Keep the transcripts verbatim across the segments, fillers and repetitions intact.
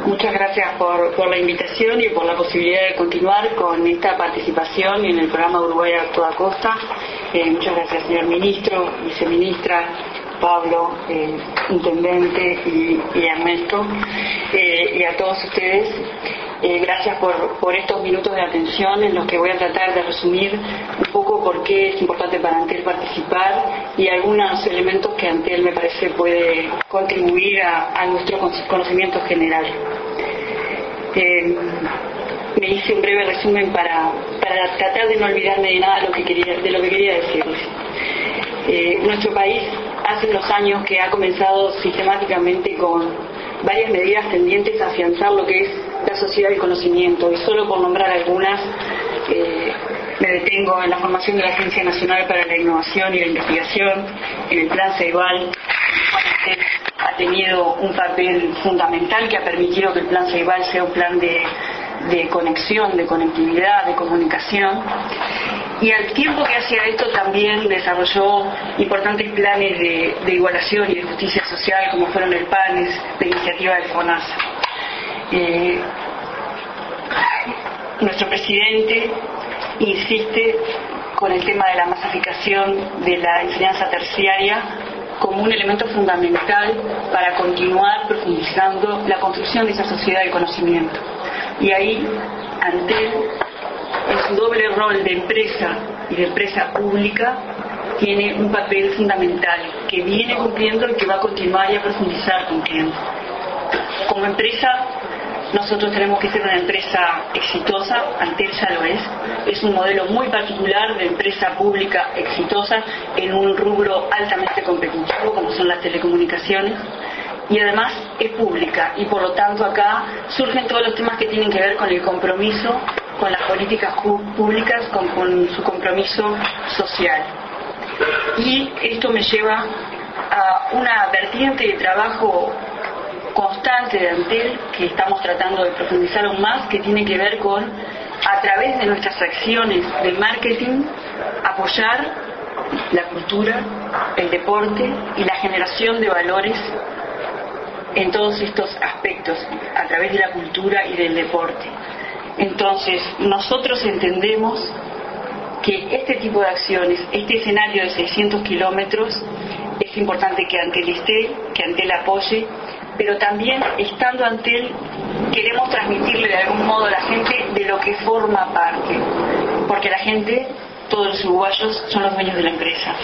Muchas gracias por, por la invitación y por la posibilidad de continuar con esta participación en el programa Uruguay a toda costa. Eh, muchas gracias, señor ministro, viceministra, Pablo, eh, intendente y, y Ernesto, eh, y a todos ustedes. Eh, gracias por, por estos minutos de atención en los que voy a tratar de resumir un poco por qué es importante para Antel participar y algunos elementos que Antel me parece puede contribuir a, a nuestro conocimiento general. Eh, me hice un breve resumen para, para tratar de no olvidarme de nada de lo que quería, de lo que quería decirles. Eh, nuestro país hace unos años que ha comenzado sistemáticamente con varias medidas tendientes a afianzar lo que es la sociedad del conocimiento, y solo por nombrar algunas, eh, me detengo en la formación de la Agencia Nacional para la Innovación y la Investigación, en el Plan Ceibal, que ha tenido un papel fundamental que ha permitido que el Plan Ceibal sea un plan de, de conexión, de conectividad, de comunicación. Y al tiempo que hacía esto también desarrolló importantes planes de, de igualación y de justicia social, como fueron el PANES, de iniciativa del FONASA. Eh, nuestro presidente insiste con el tema de la masificación de la enseñanza terciaria como un elemento fundamental para continuar profundizando la construcción de esa sociedad del conocimiento. Y ahí, Antel, en su doble rol de empresa y de empresa pública, tiene un papel fundamental que viene cumpliendo y que va a continuar y a profundizar cumpliendo. Como empresa, nosotros tenemos que ser una empresa exitosa. Antel ya lo es. Es un modelo muy particular de empresa pública exitosa en un rubro altamente competitivo como son las telecomunicaciones. Y además es pública, y por lo tanto acá surgen todos los temas que tienen que ver con el compromiso, con las políticas públicas, con, con su compromiso social. Y esto me lleva a una vertiente de trabajo constante de Antel que estamos tratando de profundizar aún más, que tiene que ver con, a través de nuestras acciones de marketing, apoyar la cultura, el deporte y la generación de valores en todos estos aspectos, a través de la cultura y del deporte. Entonces, nosotros entendemos que este tipo de acciones, este escenario de seiscientos kilómetros, es importante que Antel esté, que Antel apoye, pero también, estando Antel, queremos transmitirle de algún modo a la gente de lo que forma parte, porque la gente, todos los uruguayos, son los dueños de la empresa.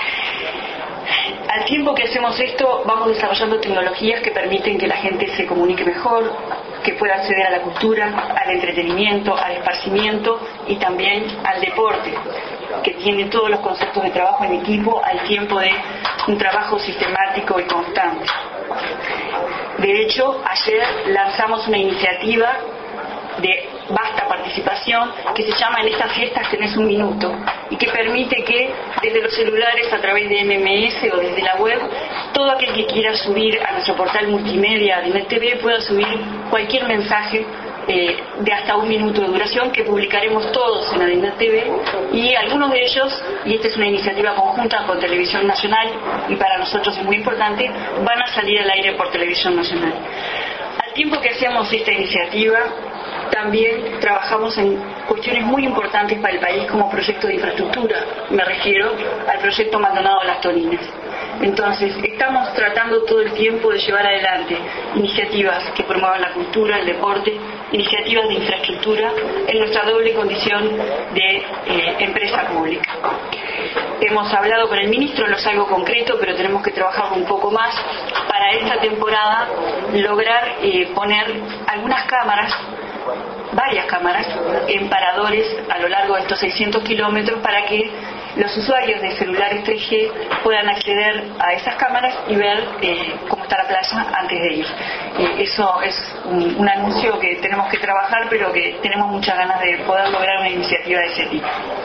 Al tiempo que hacemos esto, vamos desarrollando tecnologías que permiten que la gente se comunique mejor, que pueda acceder a la cultura, al entretenimiento, al esparcimiento y también al deporte, que tiene todos los conceptos de trabajo en equipo al tiempo de un trabajo sistemático y constante. De hecho, ayer lanzamos una iniciativa de vasta participación que se llama En estas fiestas tenés un minuto, y que permite que desde los celulares, a través de M M S o desde la web, todo aquel que quiera subir a nuestro portal multimedia de Net T V pueda subir cualquier mensaje eh, de hasta un minuto de duración, que publicaremos todos en la de Net T V, y algunos de ellos, y esta es una iniciativa conjunta con Televisión Nacional y para nosotros es muy importante, van a salir al aire por Televisión Nacional. Al tiempo que hacíamos esta iniciativa, también trabajamos en cuestiones muy importantes para el país como proyecto de infraestructura. Me refiero al proyecto Maldonado Las Toninas. Entonces, estamos tratando todo el tiempo de llevar adelante iniciativas que promuevan la cultura, el deporte, iniciativas de infraestructura en nuestra doble condición de eh, empresa pública. Hemos hablado con el ministro, no es algo concreto, pero tenemos que trabajar un poco más para esta temporada lograr eh, poner algunas cámaras, varias cámaras en paradores a lo largo de estos seiscientos kilómetros, para que los usuarios de celulares tres G puedan acceder a esas cámaras y ver eh, cómo está la playa antes de ir. Eh, eso es un, un anuncio que tenemos que trabajar, pero que tenemos muchas ganas de poder lograr una iniciativa de ese tipo.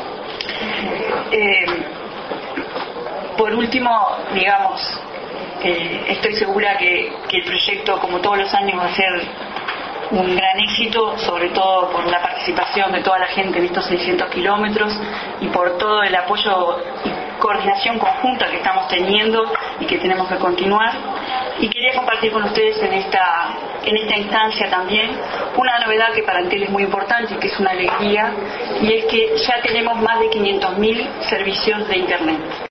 Eh, por último, digamos, eh, estoy segura que, que el proyecto, como todos los años, va a ser un gran éxito, sobre todo por la participación de toda la gente en estos seiscientos kilómetros y por todo el apoyo y coordinación conjunta que estamos teniendo y que tenemos que continuar. Y quería compartir con ustedes en esta, en esta instancia también una novedad que para Entel es muy importante y que es una alegría, y es que ya tenemos más de quinientos mil servicios de Internet.